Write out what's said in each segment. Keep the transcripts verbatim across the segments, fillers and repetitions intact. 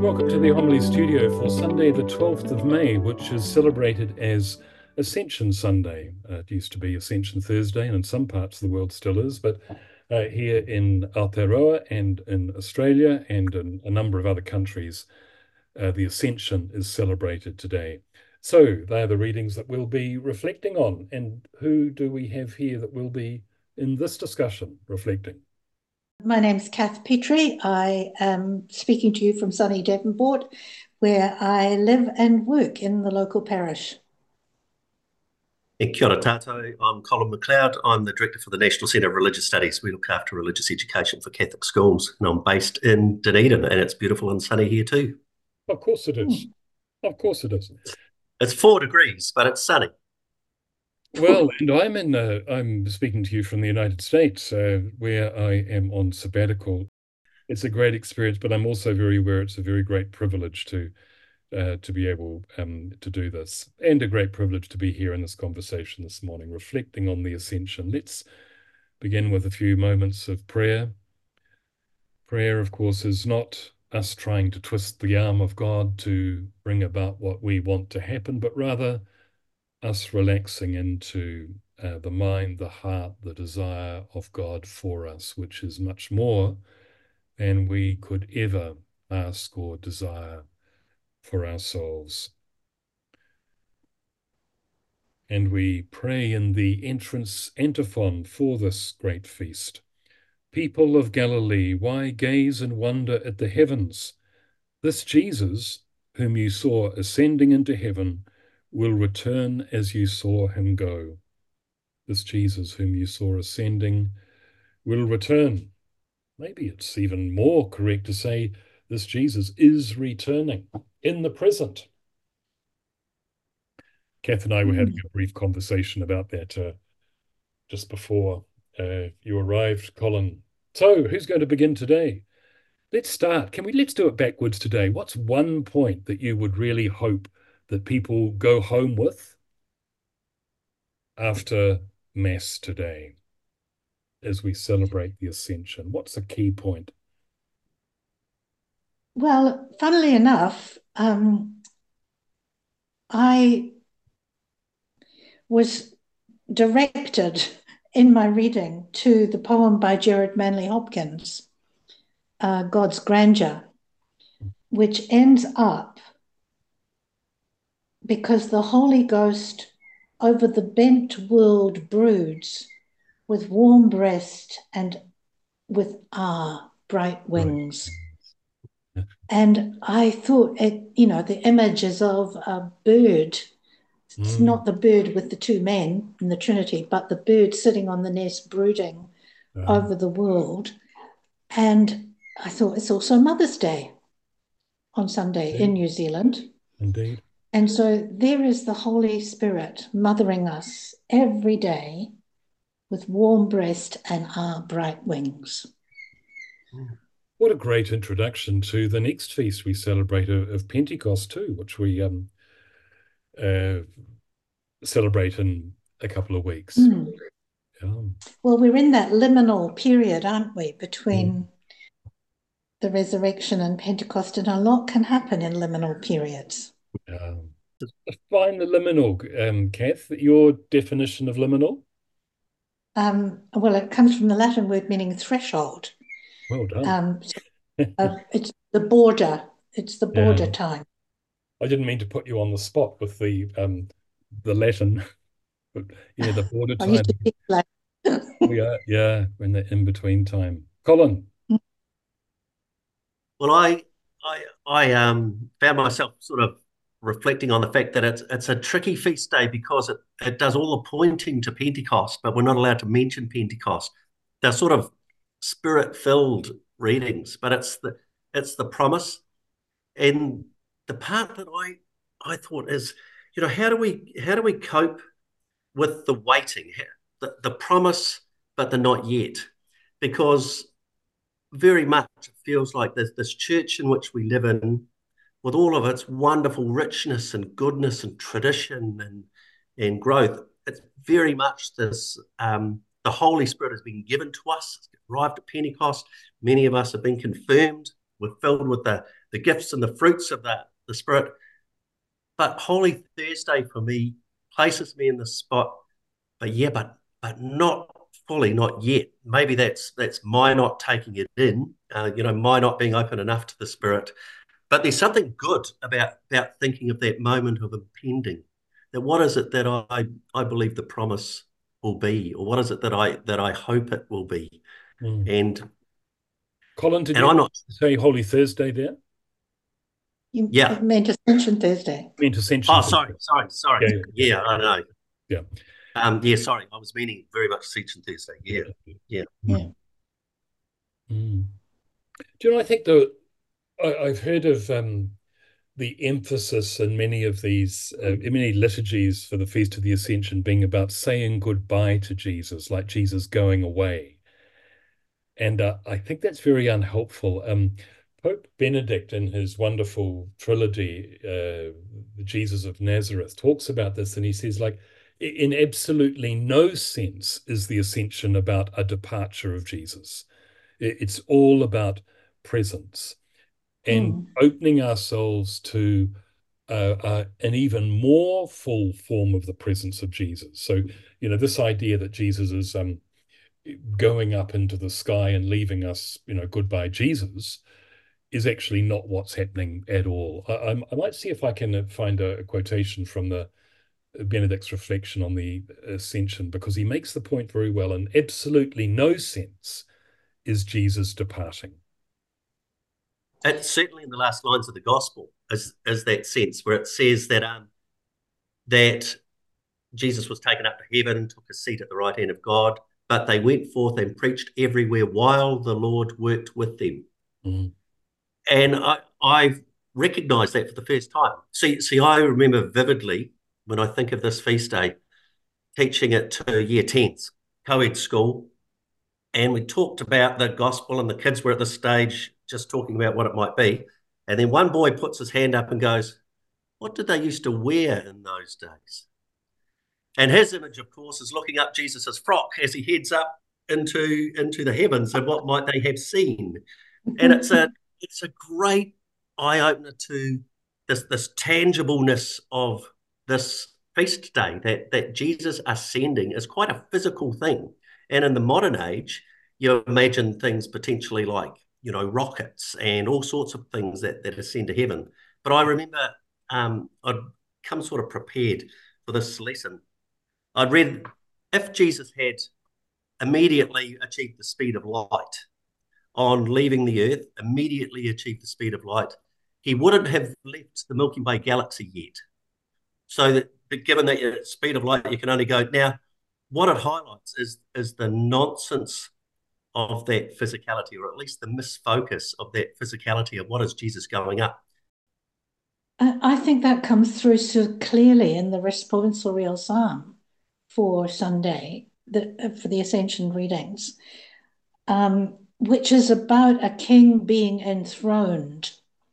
welcome to the Homily Studio for Sunday, the twelfth of May, which is celebrated as Ascension Sunday. Uh, it used to be Ascension Thursday, and in some parts of the world still is, but uh, here in Aotearoa and in Australia and in a number of other countries, uh, the Ascension is celebrated today. So they are the readings that we'll be reflecting on. And who do we have here that will be in this discussion reflecting? My name's Kath Petrie. I am speaking to you from sunny Devonport, where I live and work in the local parish. E kia ora tātou, I'm Colin McLeod. I'm the Director for the National Centre of Religious Studies. We look after religious education for Catholic schools, and I'm based in Dunedin, and it's beautiful and sunny here too. Of course it is. Of course it is. It's four degrees, but it's sunny. Well, and I'm in. Uh, I'm speaking to you from the United States, uh, where I am on sabbatical. It's a great experience, but I'm also very aware it's a very great privilege to uh, to be able um, to do this, and a great privilege to be here in this conversation this morning, reflecting on the Ascension. Let's begin with a few moments of prayer. Prayer, of course, is not us trying to twist the arm of God to bring about what we want to happen, but rather us relaxing into uh, the mind, the heart, the desire of God for us, which is much more than we could ever ask or desire for ourselves. And we pray in the entrance antiphon for this great feast. People of Galilee, why gaze and wonder at the heavens? This Jesus, whom you saw ascending into heaven, will return as you saw him go. This Jesus whom you saw ascending will return. Maybe it's even more correct to say this Jesus is returning in the present. Kath and I were having a brief conversation about that uh, just before uh, you arrived, Colin. So who's going to begin today? Let's start. Can we, let's do it backwards today. What's one point that you would really hope that people go home with after Mass today as we celebrate the Ascension? What's the key point? Well, funnily enough, um, I was directed in my reading to the poem by Gerard Manley Hopkins, uh, God's Grandeur, which ends up because the Holy Ghost over the bent world broods with warm breast and with ah bright wings. Right. And I thought it, you know, the image is of a bird. It's Mm. not the bird with the two men in the Trinity, but the bird sitting on the nest brooding Um, over the world. And I thought it's also Mother's Day on Sunday in New Zealand. Indeed. And so there is the Holy Spirit mothering us every day with warm breast and our bright wings. What a great introduction to the next feast we celebrate of, of Pentecost too, which we um, uh, celebrate in a couple of weeks. Mm. Yeah. Well, we're in that liminal period, aren't we, between Mm. the resurrection and Pentecost, and a lot can happen in liminal periods. Um, define the liminal, um, Kath, your definition of liminal. Um, well, it comes from the Latin word meaning threshold. Well done. Um, uh, it's the border. It's the border Yeah. time. I didn't mean to put you on the spot with the um, the Latin, but yeah, the border I used time. to think like We are, yeah, when the in between time. Colin. Well, I, I, I um, found myself sort of reflecting on the fact that it's it's a tricky feast day because it, it does all the pointing to Pentecost, but we're not allowed to mention Pentecost. They're sort of spirit-filled readings, but it's the it's the promise. And the part that I I thought is, you know, how do we how do we cope with the waiting, the, the promise, but the not yet? Because very much it feels like this, this church in which we live in, with all of its wonderful richness and goodness and tradition and, and growth, it's very much this, um, the Holy Spirit has been given to us, it's arrived at Pentecost. Many of us have been confirmed. We're filled with the, the gifts and the fruits of the, the Spirit. But Holy Thursday for me places me in the spot, but yeah, but but not fully, not yet. Maybe that's that's my not taking it in, uh, you know, my not being open enough to the Spirit. But there's something good about about thinking of that moment of impending. That what is it that I I believe the promise will be, or what is it that I that I hope it will be? Mm. And Colin, did and you I'm not say Holy Thursday there? You yeah. meant Ascension Thursday. I meant Ascension Oh, Thursday. sorry, sorry, sorry. Yeah, yeah, Yeah, I know. yeah. Um, yeah, sorry, I was meaning very much Ascension Thursday. Yeah, Yeah. yeah. Yeah. Mm. Do you know, I think the I, I've heard of um, the emphasis in many of these, uh, in many liturgies for the Feast of the Ascension being about saying goodbye to Jesus, like Jesus going away. And uh, I think that's very unhelpful. Um, Pope Benedict, in his wonderful trilogy, uh, The Jesus of Nazareth, talks about this, and he says, like, in absolutely no sense is the Ascension about a departure of Jesus. It's all about presence and Mm. opening ourselves to uh, uh, an even more full form of the presence of Jesus. So, you know, this idea that Jesus is um, going up into the sky and leaving us, you know, goodbye, Jesus, is actually not what's happening at all. I, I might see if I can find a, a quotation from the Benedict's reflection on the Ascension, because he makes the point very well. In absolutely no sense is Jesus departing. It's certainly in the last lines of the gospel is, is that sense where it says that um that Jesus was taken up to heaven, took a seat at the right hand of God, but they went forth and preached everywhere while the Lord worked with them. Mm. And I I've recognized that for the first time. See, see, I remember vividly when I think of this feast day, teaching it to year tens, co-ed school, and we talked about the gospel, and the kids were at the stage just talking about what it might be. And then one boy puts his hand up and goes, "What did they used to wear in those days?" And his image, of course, is looking up Jesus's frock as he heads up into into the heavens, and what might they have seen? And it's a it's a great eye opener to this this tangibleness of this feast day, that that Jesus ascending is quite a physical thing. And in the modern age, you imagine things potentially like, you know, rockets and all sorts of things that, that ascend to heaven. But I remember um, I'd come sort of prepared for this lesson. I'd read if Jesus had immediately achieved the speed of light on leaving the Earth, immediately achieved the speed of light, he wouldn't have left the Milky Way galaxy yet. So that, given that at speed of light, you can only go. Now, what it highlights is, is the nonsense of that physicality, or at least the misfocus of that physicality of what is Jesus going up. I think that comes through so clearly in the responsorial psalm for Sunday, the, for the Ascension readings, um, which is about a king being enthroned.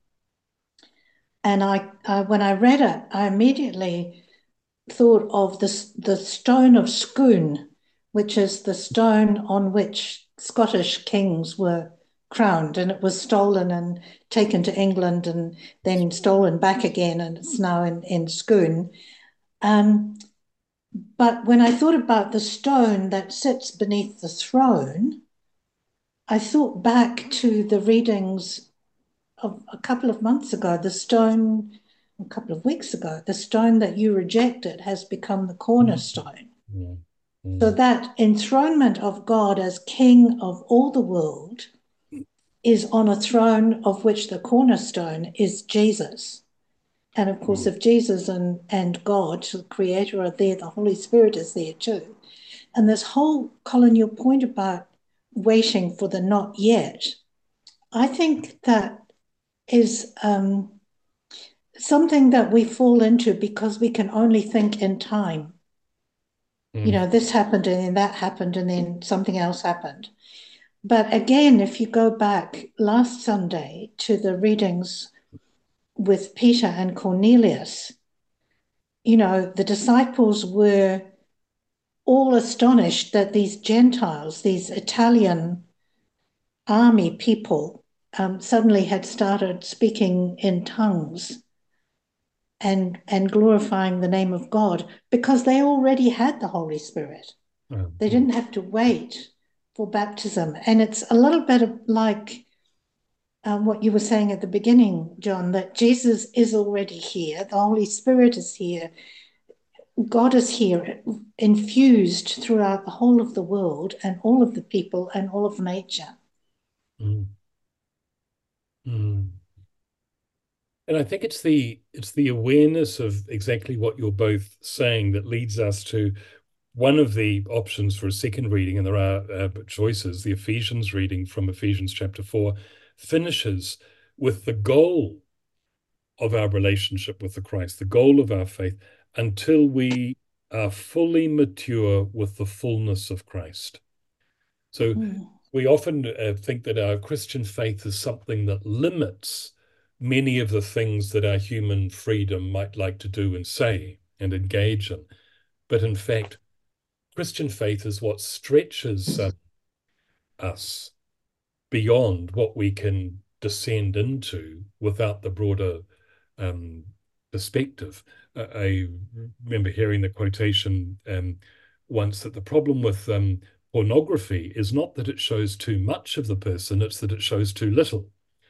And I, I, when I read it, I immediately thought of the, the stone of Scone, which is the stone on which Scottish kings were crowned, and it was stolen and taken to England and then stolen back again, and it's now in, in Scone. Um, but when I thought about the stone that sits beneath the throne, I thought back to the readings of a couple of months ago, the stone, a couple of weeks ago, the stone that you rejected has become the cornerstone. Mm. Mm. So that enthronement of God as King of all the world is on a throne of which the cornerstone is Jesus. And of course, Mm. if Jesus and, and God, the Creator, are there, the Holy Spirit is there too. And this whole, Colin, your point about waiting for the not yet, I think that is um, something that we fall into because we can only think in time. Mm. You know, this happened and then that happened and then something else happened. But again, if you go back last Sunday to the readings with Peter and Cornelius, you know, the disciples were all astonished that these Gentiles, these Italian army people, um, suddenly had started speaking in tongues and and glorifying the name of God because they already had the Holy Spirit. Um, They didn't have to wait for baptism. And it's a little bit of like uh, what you were saying at the beginning, John, that Jesus is already here. The Holy Spirit is here. God is here, infused throughout the whole of the world and all of the people and all of nature. mm, mm. And I think it's the it's the awareness of exactly what you're both saying that leads us to one of the options for a second reading, and there are uh, choices. The Ephesians reading from Ephesians chapter four finishes with the goal of our relationship with the Christ, the goal of our faith, until we are fully mature with the fullness of Christ. So Mm. we often uh, think that our Christian faith is something that limits many of the things that our human freedom might like to do and say and engage in. But in fact, Christian faith is what stretches uh, us beyond what we can descend into without the broader um, perspective. Uh, I remember hearing the quotation um, once that the problem with um, pornography is not that it shows too much of the person, it's that it shows too little.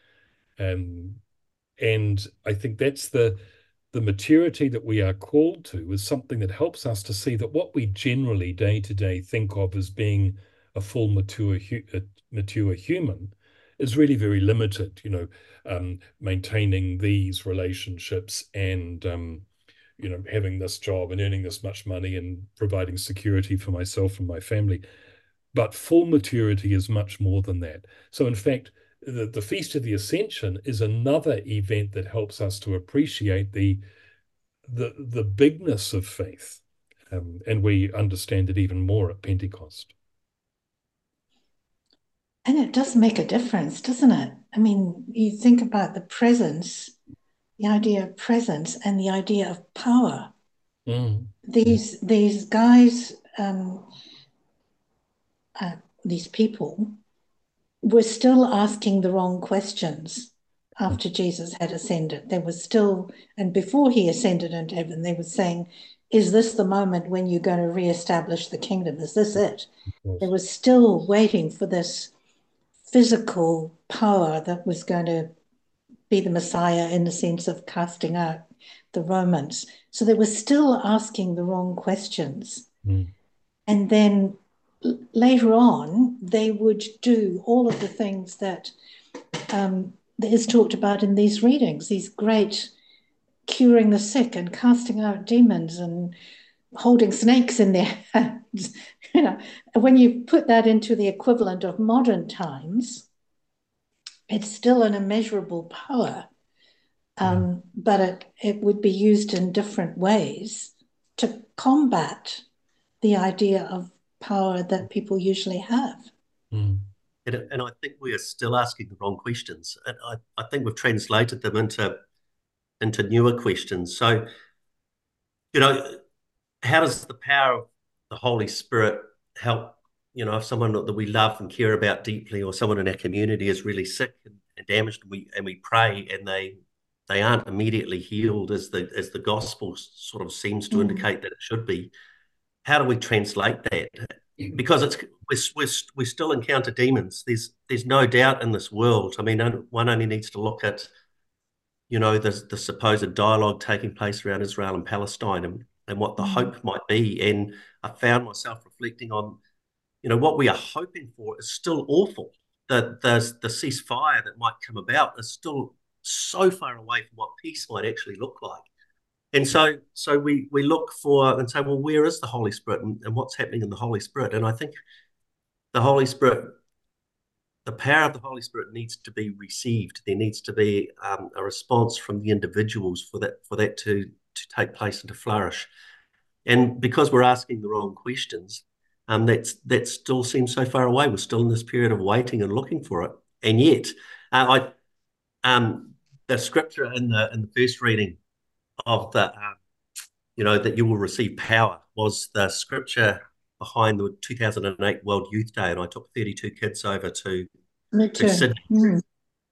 Um, and I think that's the the maturity that we are called to is something that helps us to see that what we generally day to day think of as being a full mature a mature human is really very limited. You know, um, maintaining these relationships and um, you know having this job and earning this much money and providing security for myself and my family. But full maturity is much more than that. So in fact, the, the Feast of the Ascension is another event that helps us to appreciate the the the bigness of faith, um, and we understand it even more at Pentecost. And it does make a difference, doesn't it? I mean, you think about the presence, the idea of presence and the idea of power. Mm. These these guys, um, uh, these people, were still asking the wrong questions after Jesus had ascended. They were still, and before he ascended into heaven, they were saying, is this the moment when you're going to reestablish the kingdom? Is this it? They were still waiting for this physical power that was going to be the Messiah in the sense of casting out the Romans. So they were still asking the wrong questions. Mm. And then later on, they would do all of the things that um, is talked about in these readings, these great curing the sick and casting out demons and holding snakes in their hands. You know, when you put that into the equivalent of modern times, it's still an immeasurable power, um, but it, it would be used in different ways to combat the idea of power that people usually have. Mm. And, and I think we are still asking the wrong questions. And I, I think we've translated them into into newer questions. So, you know, how does the power of the Holy Spirit help, you know, if someone that we love and care about deeply or someone in our community is really sick and, and damaged, and we and we pray and they they aren't immediately healed as the as the gospel sort of seems to mm. indicate that it should be. How do we translate that? Because it's we we we still encounter demons. There's there's no doubt in this world. I mean, one only needs to look at, you know, the the supposed dialogue taking place around Israel and Palestine and, and what the mm. hope might be. And I found myself reflecting on, you know, what we are hoping for is still awful. The the the ceasefire that might come about is still so far away from what peace might actually look like. And so, so we we look for and say, well, where is the Holy Spirit and, and what's happening in the Holy Spirit? And I think the Holy Spirit, the power of the Holy Spirit needs to be received. There needs to be um, a response from the individuals for that for that to to take place and to flourish. And because we're asking the wrong questions, um, that's that still seems so far away. We're still in this period of waiting and looking for it. And yet, uh, I um, the scripture in the in the first reading of the, uh, you know, that you will receive power was the scripture behind the two thousand eight World Youth Day. And I took thirty-two kids over to, Me to too. Sydney. Mm.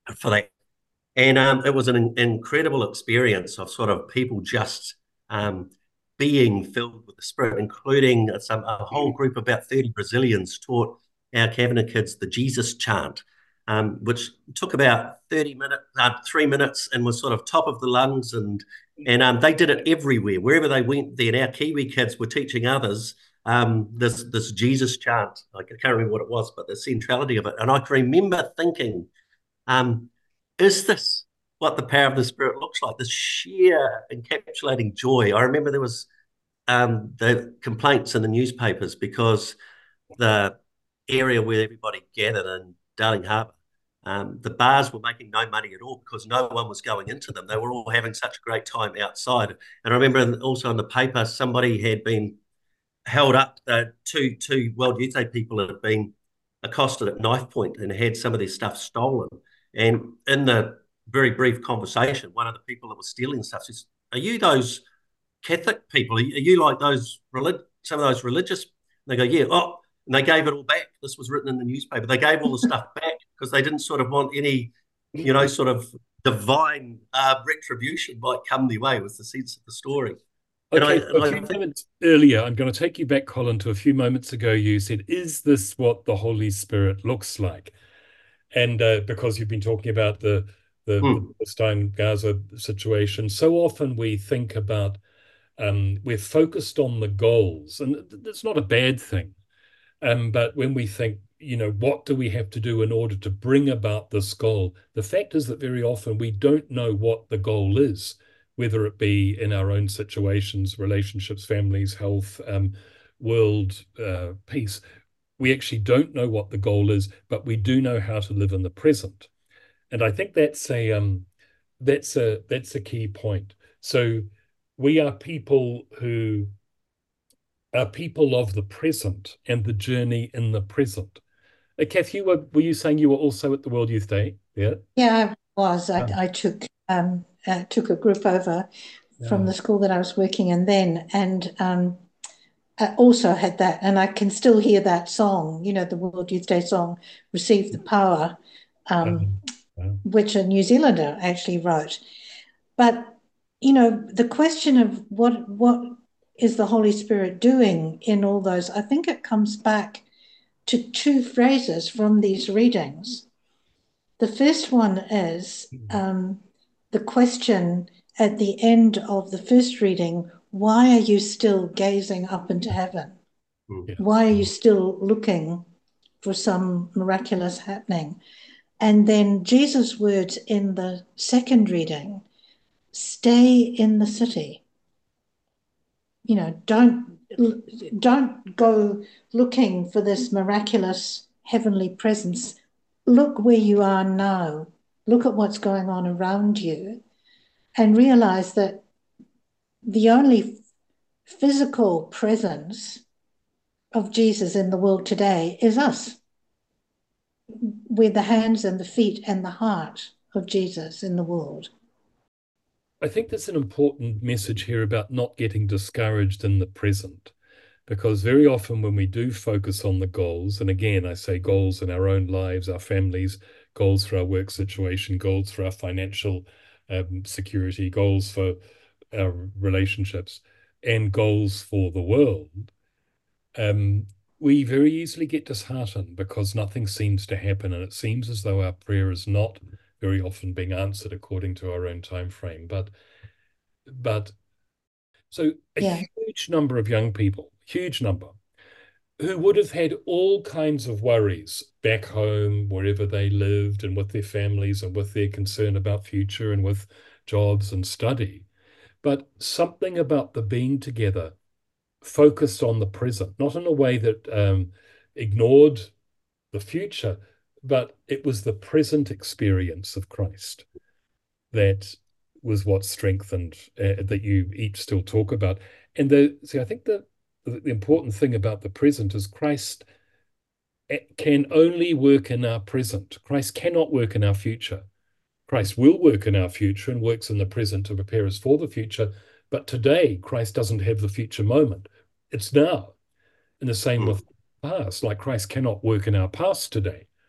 for that. And um, it was an in- incredible experience of sort of people just um, being filled with the Spirit, including some a whole group of about thirty Brazilians taught our Kavanagh kids the Jesus chant, um, which took about thirty minutes, uh, three minutes, and was sort of top of the lungs. And and um, they did it everywhere, wherever they went. Then our Kiwi kids were teaching others um, this this Jesus chant. I can't remember what it was, but the centrality of it. And I can remember thinking, um, is this what the power of the Spirit looks like? This sheer encapsulating joy. I remember there was um, the complaints in the newspapers because the area where everybody gathered in Darling Harbour, um, the bars were making no money at all because no one was going into them. They were all having such a great time outside. And I remember also in the paper, somebody had been held up. Uh, two two World Youth Day people had been accosted at knife point and had some of their stuff stolen. And in the very brief conversation, one of the people that was stealing stuff says, "Are you those Catholic people? Are you like those relig- some of those religious?" And they go, "Yeah." Oh, and they gave it all back. This was written in the newspaper. They gave all the stuff back because they didn't sort of want any, you know, sort of divine uh, retribution might come their way. Was the sense of the story. And I, Okay, and a I few think, moments earlier, I'm going to take you back, Colin, to a few moments ago. You said, "Is this what the Holy Spirit looks like?" And uh, because you've been talking about the the, the mm, Palestine-Gaza situation, so often we think about um, we're focused on the goals, and that's not a bad thing. Um, but when we think, you know, what do we have to do in order to bring about this goal? The fact is that very often we don't know what the goal is, whether it be in our own situations, relationships, families, health, um, world uh, peace. We actually don't know what the goal is, but we do know how to live in the present. And I think that's a um, that's a that's a key point. So we are people who are people of the present and the journey in the present. Uh, Kath, you were were you saying you were also at the World Youth Day? Yeah. Yeah, I was. I, Oh, I took um, uh, took a group over from yeah. the school that I was working in then, and um, I also had that, and I can still hear that song. You know, the World Youth Day song, "Receive the Power," um, Um, wow. which a New Zealander actually wrote. But you know, the question of what what is the Holy Spirit doing in all those? I think it comes back to two phrases from these readings. The first one is um, the question at the end of the first reading: why are you still gazing up into heaven? mm, Yeah. Why are you still looking for some miraculous happening? And then Jesus' words in the second reading: stay in the city. You know, don't don't go looking for this miraculous heavenly presence. Look where you are now. Look at what's going on around you and realize that the only physical presence of Jesus in the world today is us. We're the hands and the feet and the heart of Jesus in the world. I think there's an important message here about not getting discouraged in the present, because very often when we do focus on the goals, and again, I say goals in our own lives, our families, goals for our work situation, goals for our financial um, security, goals for our relationships, and goals for the world, um, we very easily get disheartened because nothing seems to happen, and it seems as though our prayer is not very often being answered according to our own time frame. But but so a Yeah. huge number of young people, huge number, who would have had all kinds of worries back home, wherever they lived, and with their families, and with their concern about future, and with jobs and study. But something about the being together focused on the present, not in a way that um, ignored the future, but it was the present experience of Christ that was what strengthened uh, that you each still talk about. And the see, I think the the important thing about the present is Christ eh, can only work in our present. Christ cannot work in our future. Christ will work in our future and works in the present to prepare us for the future. But today, Christ doesn't have the future moment. It's now. And the same mm, with the past. Like Christ cannot work in our past today.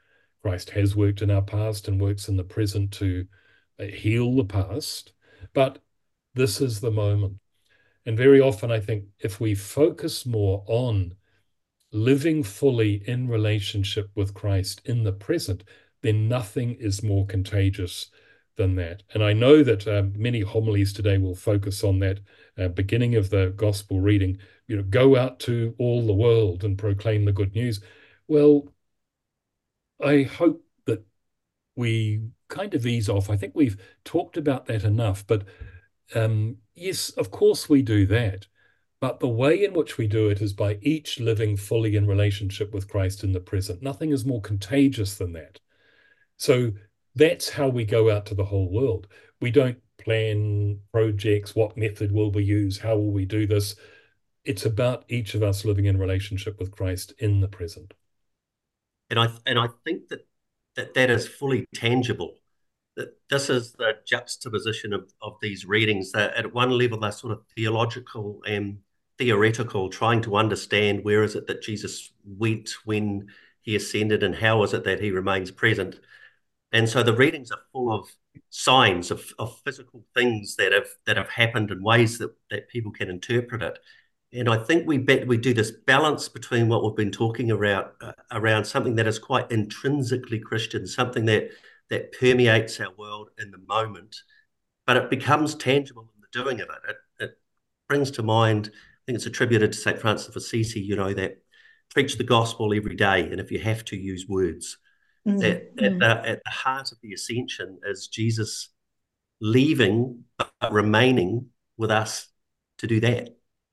Christ has worked in our past and works in the present to uh, heal the past, but this is the moment. And very often, I think if we focus more on living fully in relationship with Christ in the present, then nothing is more contagious than that. And I know that uh, many homilies today will focus on that uh, beginning of the gospel reading, you know, go out to all the world and proclaim the good news. Well, I hope that we kind of ease off. I think we've talked about that enough, but um, yes, of course we do that. But the way in which we do it is by each living fully in relationship with Christ in the present. Nothing is more contagious than that. So that's how we go out to the whole world. We don't plan projects, what method will we use, how will we do this? It's about each of us living in relationship with Christ in the present. And I and I think that that, that is fully tangible. That this is the juxtaposition of, of these readings. That at one level they're sort of theological and theoretical, trying to understand where is it that Jesus went when he ascended and how is it that he remains present. And so the readings are full of signs of, of physical things that have that have happened in ways that, that people can interpret it. And I think we bet we do this balance between what we've been talking about uh, around something that is quite intrinsically Christian, something that that permeates our world in the moment, but it becomes tangible in the doing of it. It, it brings to mind, I think it's attributed to Saint Francis of Assisi, you know, that preach the gospel every day, and if you have to, use words. Mm, that mm. At, the, at the heart of the ascension is Jesus leaving but remaining with us to do that.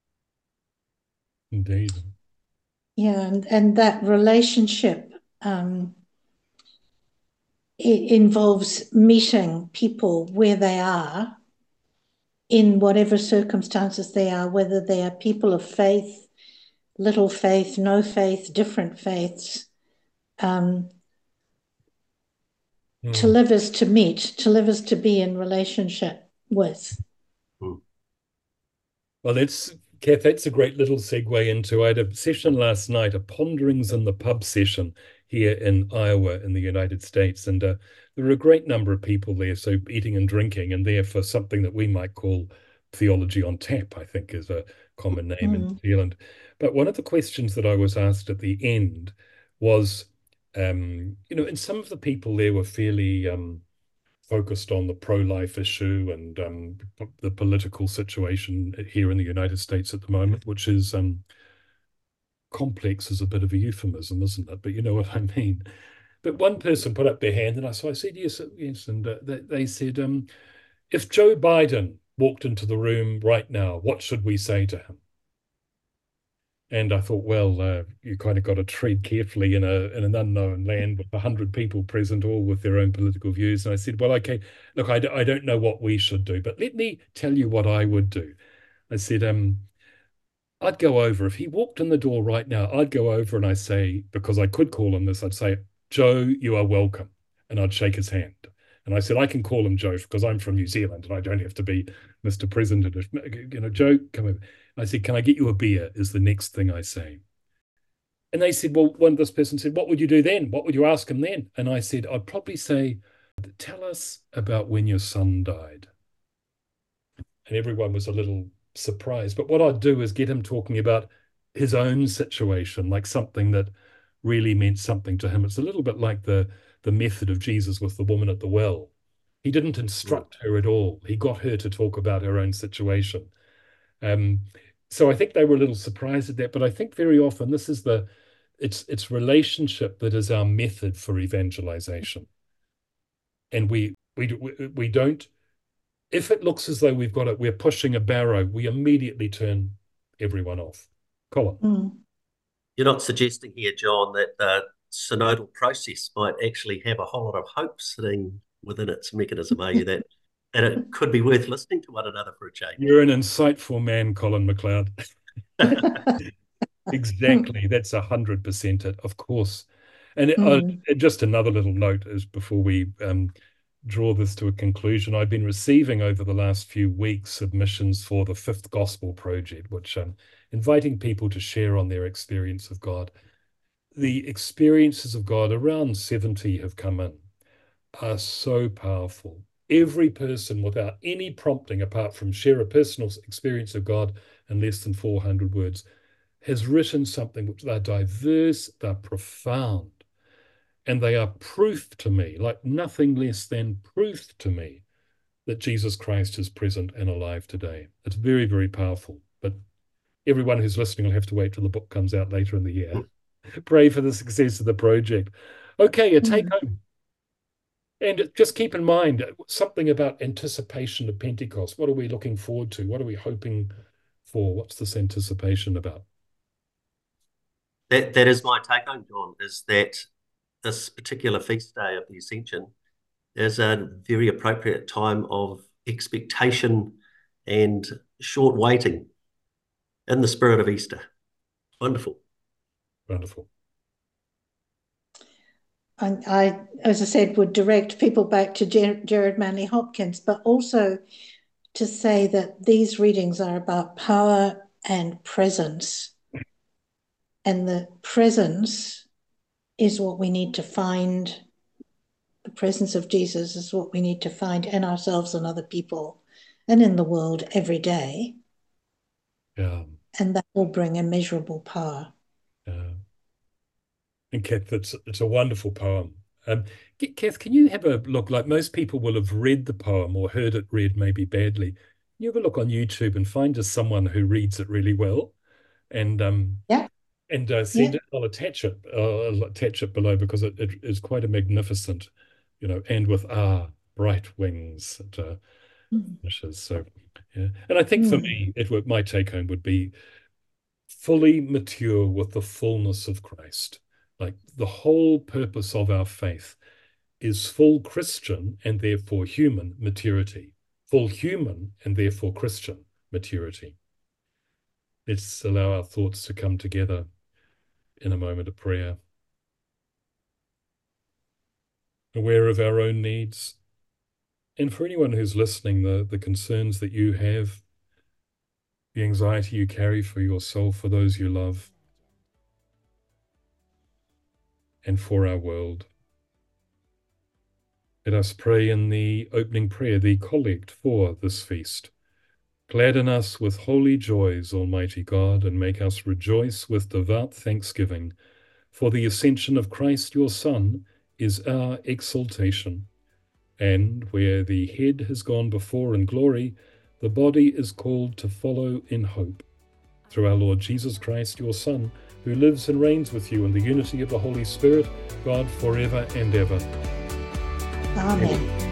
Indeed. Yeah, and, and that relationship um, it involves meeting people where they are, in whatever circumstances they are, whether they are people of faith, little faith, no faith, different faiths. Um, mm. To live is to meet, to live is to be in relationship with. Mm. Well, it's Kath, that's a great little segue into, I had a session last night, a Ponderings in the Pub session here in Iowa in the United States. And uh, there were a great number of people there, so eating and drinking, and there for something that we might call theology on tap, I think is a common name mm. in New Zealand. But one of the questions that I was asked at the end was, um, you know, and some of the people there were fairly um, focused on the pro-life issue and um, the political situation here in the United States at the moment, which is um, complex is a bit of a euphemism, isn't it? But you know what I mean. But one person put up their hand, and I so I said yes, yes, and uh, they, they said, um, if Joe Biden walked into the room right now, what should we say to him? And I thought, well, uh, you kind of got to tread carefully in a in an unknown land with a hundred people present, all with their own political views. And I said, well, okay, look, I, d I don't know what we should do, but let me tell you what I would do. I said, um, I'd go over, if he walked in the door right now, I'd go over and I say, because I could call him this, I'd say, Joe, you are welcome. And I'd shake his hand. And I said, I can call him Joe because I'm from New Zealand and I don't have to be Mister President. You know, Joe, come over. I said, can I get you a beer is the next thing I say. And they said, well, one of this person said, what would you do then? What would you ask him then? And I said, I'd probably say, tell us about when your son died. And everyone was a little surprised. But what I'd do is get him talking about his own situation, like something that really meant something to him. It's a little bit like the, the method of Jesus with the woman at the well. He didn't instruct her at all. He got her to talk about her own situation. Um, so I think they were a little surprised at that, but I think very often this is the, it's it's relationship that is our method for evangelization. And we we we don't, if it looks as though we've got it, we're pushing a barrow, we immediately turn everyone off. Colin. Mm. You're not suggesting here, John, that the synodal process might actually have a whole lot of hope sitting within its mechanism, are you? That And it could be worth listening to one another for a change. You're an insightful man, Colin MacLeod. Exactly. That's a hundred percent it, of course. And it, mm. uh, just another little note is before we um, draw this to a conclusion, I've been receiving over the last few weeks submissions for the Fifth Gospel Project, which I'm um, inviting people to share on their experience of God. the experiences of God, around seventy have come in, are so powerful. Every person, without any prompting apart from share a personal experience of God in less than four hundred words, has written something which they're diverse, they're profound, and they are proof to me, like nothing less than proof to me, that Jesus Christ is present and alive today. It's very, very powerful. But everyone who's listening will have to wait till the book comes out later in the year. Pray for the success of the project. Okay, a take Mm. home. And just keep in mind something about anticipation of Pentecost. What are we looking forward to? What are we hoping for? What's this anticipation about? That that is my take home, John, is that this particular feast day of the Ascension is a very appropriate time of expectation and short waiting in the spirit of Easter. Wonderful. Wonderful. And I, as I said, would direct people back to Ger Gerard Manley Hopkins, but also to say that these readings are about power and presence. And the presence is what we need to find. The presence of Jesus is what we need to find in ourselves and other people and in the world every day. Yeah. And that will bring immeasurable power. Yeah. And Kath, it's, it's a wonderful poem. Um, Kath, can you have a look? Like most people will have read the poem or heard it read maybe badly. Can you have a look on YouTube and find just someone who reads it really well, and um, yeah, and uh, send yeah. it. I'll attach it. I'll attach it below because it, it is quite a magnificent, you know, and with ah bright wings it uh, Mm. finishes. So yeah, and I think for Mm. me, it would my take home would be fully mature with the fullness of Christ. Like the whole purpose of our faith is full Christian and therefore human maturity, full human and therefore Christian maturity. Let's allow our thoughts to come together in a moment of prayer. Aware of our own needs, and for anyone who's listening, the, the concerns that you have, the anxiety you carry for yourself, for those you love, and for our world. Let us pray in the opening prayer, the collect for this feast. Gladden us with holy joys, Almighty God, and make us rejoice with devout thanksgiving, for the ascension of Christ your Son is our exaltation. And where the head has gone before in glory, the body is called to follow in hope. Through our Lord Jesus Christ, your Son, who lives and reigns with you in the unity of the Holy Spirit, God forever and ever. Amen.